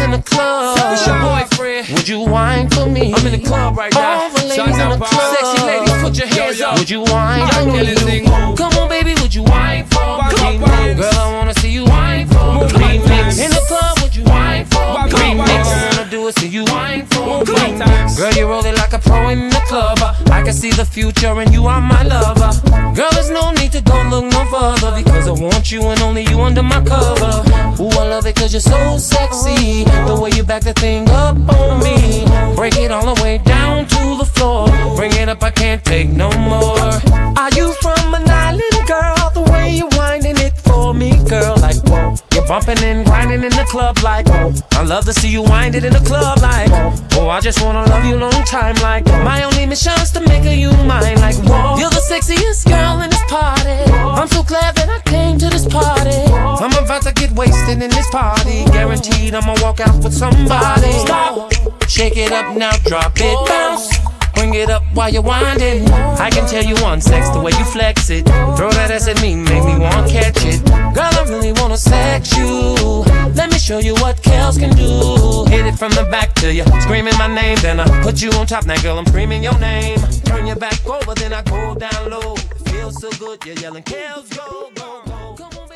in the club. It's your boyfriend. Would you whine for me? I'm in the club right now. All the ladies in the club. Sexy ladies, put your hands up. Would you whine Y'all for know me? this thing move. Come on, baby, would you whine for me? Wine. Girl, I wanna see you whine for Move me. like In the club, would you whine for Wine. me? Wine. I wanna do it, see you whine for Move me. like Girl, you roll it like a pro in the club. I can see the future and you are my lover. Girl, there's no need to go look no further, because I want you and only you under my cover. Ooh, I love it cause you're so sexy. The way you back the thing up on me. Break it all the way down to the floor. Bring it up, I can't take no more. Are you from an island, girl? The way you winding it for me, girl, like whoa. You're bumping and grinding in the club like whoa. I love to see you wind it in the club like oh, I just wanna love you long time like my only mission's to make you mine like whoa. You're the sexiest girl in this party. I'm so glad that I came to this party. I'm about to get wasted in this party. Guaranteed I'ma walk out with somebody. Stop, shake it up now, drop it, bounce. Bring it up while you're winding. I can tell you on sex the way you flex it. Throw that ass at me, make me wanna catch it. Girl, I really wanna sex you. Let me show you what Kels can do. Hit it from the back till you screaming my name. Then I put you on top, now girl, I'm screaming your name. Turn your back over, then I go down low. Feels so good, you're yelling Kels, go, go, go. Come on.